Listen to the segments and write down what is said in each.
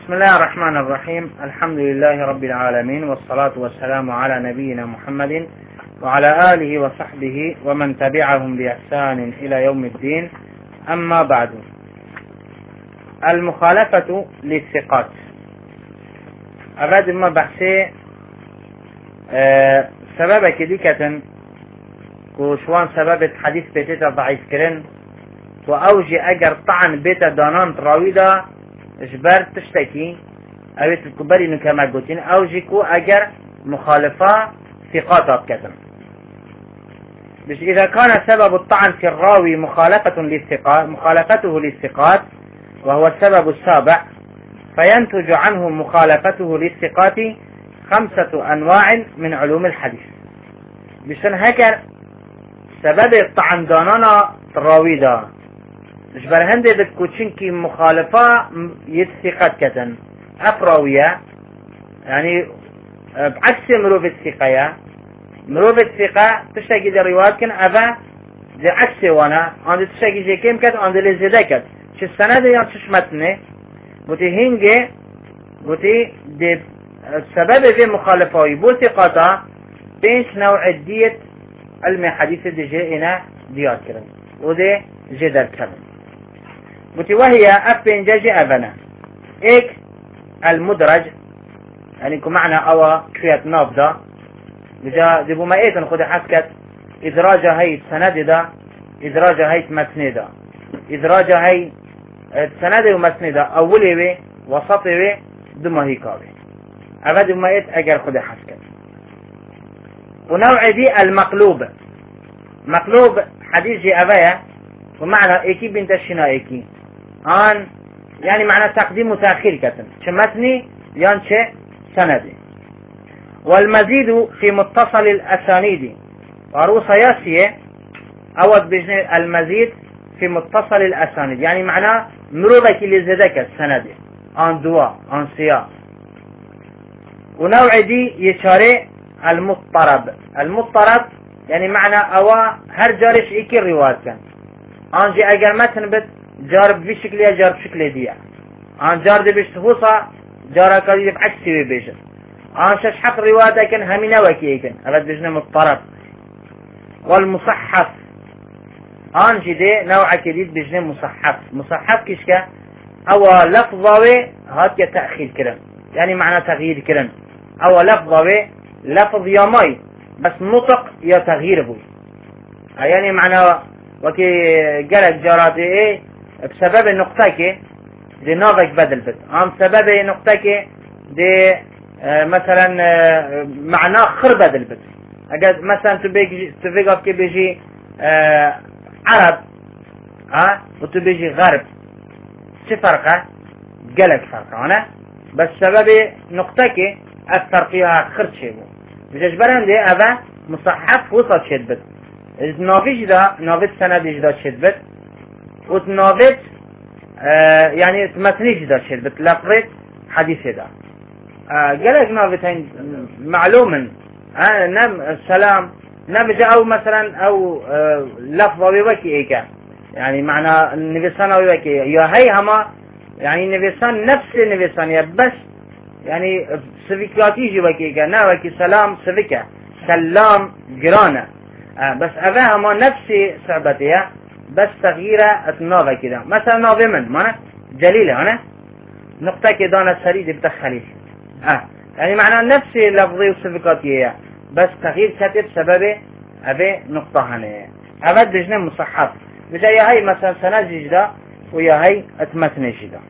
بسم الله الرحمن الرحيم. الحمد لله رب العالمين، والصلاة والسلام على نبينا محمد وعلى آله وصحبه ومن تبعهم بإحسان إلى يوم الدين. أما بعد، المخالفة للثقات. أبعد ما بحثي سبب كديكة وشوان سبب حديث بيتة ضعيف كرن وأوجي أجر طعن بيت دانان راويدا إجبار تشتكي أويت الكبري نكما قلتين أوجي كو أجر مخالفة ثقات كتن. بس إذا كان سبب الطعن في الراوي مخالفته للثقات وهو السبب السابع، فينتج عنه مخالفته للثقات 5 أنواع من علوم الحديث. بشان هكا سبب الطعن دانانا الراوي دا إجبار هندي بتكوتشنكي مخالفة يتثقات كتن أفراوية، يعني بعكس مروف الثقة. مروف الثقة تشتكي دي روايات كن أفا دي عكسي وانا عند تشتكي جي كيم كت عند لزيدا كت شو السنة دي شش متنه بوتي هنجي بوتي دي السبب في مخالفة يبو ثقاتا بينش نوع ديت علم حديث دي جينا ديات كرن ودي جدر كرن بوتي وهي أفين جاجي أفنا إيك المدرج، يعني كمعنى أوا كريات نافدا بجا دي بما ايتن خد حسكت ادراجة هي سند دا ادراجة هي متن دا ادراجة هي سند ومتن دا اولي وي وسطي وي دما هي كاوي ابد بما ايت اجر خد حسكت. ونوع دي المقلوب، مقلوب حديث جي ابايا ومعنى ايكي بنت الشنا ايكي ان يعني معنى تقديم وتأخير كتن شمتني يان شيء سندي. والمزيد في متصل الأسانيد وروسا ياسية أود بجنة المزيد في متصل الأسانيد، يعني معناه مروبك اللي زدك السند عن دواء عن سياق. ونوع دي يشاري المضطرب يعني معنى أوا هر جارش إيكي الروايات كان عن جي أجر متن بت جارب بشكل يا جارب شكل دي عن جارب بشتفوصة جارب كذي بعكسي بيجن عن شش حق رواية كان همينة وكيكن أبد بجنة مضطرب. والمصحف عن جدي نوع جديد بجنة مصحف كيشكا أو لفظة هاد كتأخير كرم، يعني معنى تغيير كرم أو لفظة لفظ يا ماي بس نطق يا تغيير بوي، يعني معنى وكي جرك جراتي إيه بسبب النقطة كي دي نافك بدل بس عن سبب النقطة كي دي مثلا معناه خربة البت اجد مثلا تبيجي كي بيجي عرب وتبيجي غرب شو فرقه؟ قلق فرقه انا بس سبب نقطتك اثر فيها خرط شيء بجاش برندي ابا مصحف وصل شدبت نافيش دا نافيت سنديش دا شدبت وتنافيت يعني تمثنيش دا شدبت لفظت حديث دا قالك نافتين معلوما نم السلام نبجا او مثلا او لفظه بوكي ايكا، يعني معنى النبيسان بوكي يا هي هما يعني النبيسان نفس النبيسان يا بس يعني سفيكاتي جوكي ايكا نا وكي سلام سفيكا سلام جرانا بس افا هما نفس صعبتها بس تغييره اتنافا كده مثلا نافي من معنى جليله هنا نقطه كده انا سريد بتخليش يعني معنى نفس لفظي وصفقاتية بس تغيير كتب سبب أبي نقطة هنا أبد بجنة مصحف بجا يا هاي مثلا سند جدا ويا هاي اتمتن جدا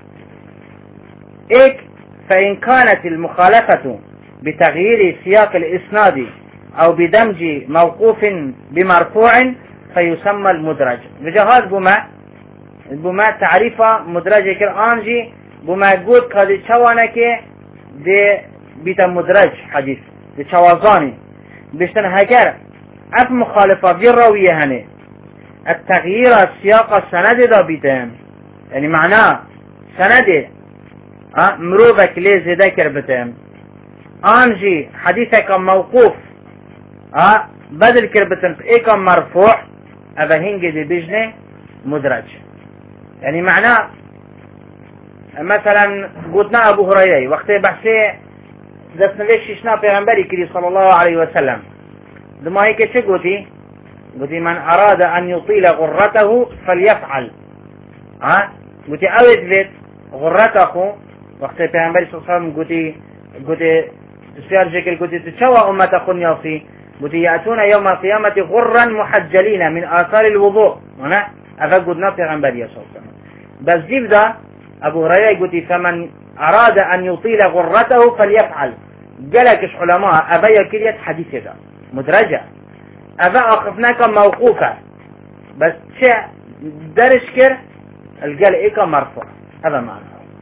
إيك. فإن كانت المخالفة بتغيير سياق الإسناد أو بدمج موقوف بمرفوع فيسمى المدرج. بجا هذا بما تعريفه مدرج كالآنجي بما قد كذي شوانك دي بيتا مدرج حديث دي شوازاني بيشتن هكذا اف مخالفة في الراوية هني التغيير السياق السند دا بيتهم، يعني معناه سند مروبك ليه ذكر بتهم انجي حديثك موقوف بدل كربتن ايكا مرفوع ابا هنجي دي بيجني مدرج، يعني معناه مثلا قلنا أبو هريرة وقت بحثي دست نوشتنا پیغمبری كري صلى الله عليه وسلم دما هيك چه قلتي من أراد أن يطيل غرته فليفعل قلتي أود بيت غرته وقت پیغمبری صلى الله عليه وسلم قلتي تسيار جكر قلتي تشوى أمة خنياصي قلتي يأتون يوم القيامة غرا محجلين من آثار الوضوء هنا أفا قلنا پیغمبری صلى الله عليه وسلم بس جيب أبو هريرة قلتي فمن أراد أن يطيل غرته فليفعل قالكش علماء أبا يكريت حديث ده مدرجة أبا أخفناك موقوفة بس شيء درش كر القال إيكا مرفوع هذا معنى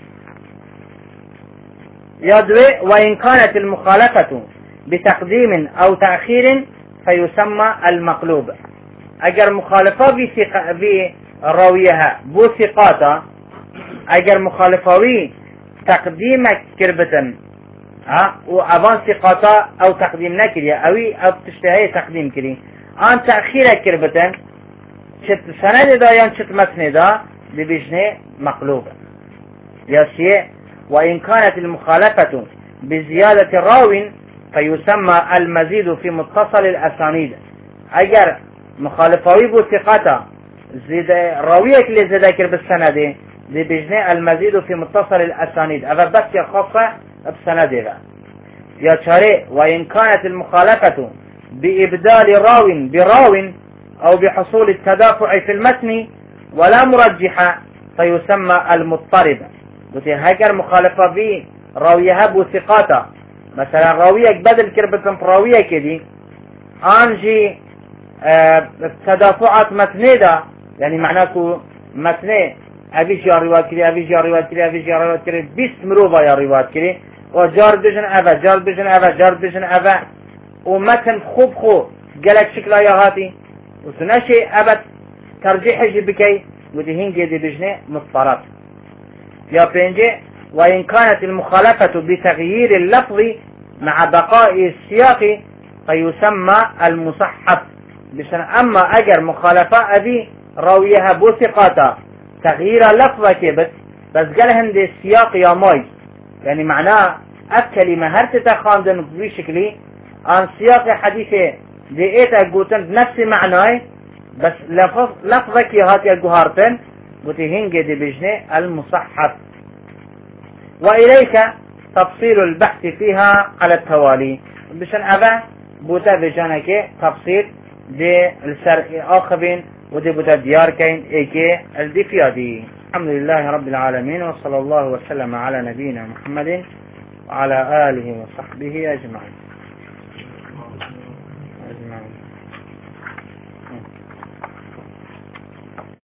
يدوي وإن كانت المخالفة بتقديم أو تأخير فيسمى المقلوب أجر مخالفة براويها بو ثقاتا أجر مخالفة تقديمك كربتن وأبان ثقاتا أو تقديم نكري أو تشتهي تقديم كري أن تأخيرك كربتن شت سند دا يان شت متن دا ببجنه مقلوبة ياسيه وإن كانت المخالفة بزيادة راو فيسمى المزيد في متصل الأسانيد أجر مخالفوي بو ثقاتا زيد راويك اللي زيدكر بالسند ببجنه المزيد في متصل الأسانيد أذا بس يخص بسند يا شارع وإن كانت المخالفة بإبدال راو براو أو بحصول التدافع في المتن ولا مرجحة فيسمى المضطرب قلت هكذا مخالفة به راويها بو ثقاتا مثلا راويك بدل كربتن في راويك دي أنجي تدافعات متنيدا يعني معناته متني أبيش يا روايات كري أبيش يا روايات كري أبيش يا روايات كري بيست مروبا يا روايات كري وجار بجن أبا جار بجن أبا جار بجن أبا ومتن خو قالك شكلا يا هاتي وسناشي أبا ترجيح بكي ودهين جدي بجنة مضطرات يا بينجي وإن كانت المخالفة بتغيير اللفظ مع بقاء السياق فيسمى المصحف بشان أما أجر مخالفة أبي راويها بوثقاتا تغيير لفظة كبت بس قالهم دي السياق يا ماي يعني معناه الكلمة هل تتخاندن بشكلي عن سياق حديثة دي ايتا قوتن بنفس معناه بس لفظك يا هاتي الجهارتن وتهنج دي بجنة المصحف وإليك تفصيل البحث فيها على التوالي بشان أبا بوتا بجانك تفصيل دي السرق آخبين ودي بوتا ديار كين ايكي الدفيادي الحمد لله رب العالمين وصلى الله وسلم على نبينا محمد وعلى آله وصحبه أجمعين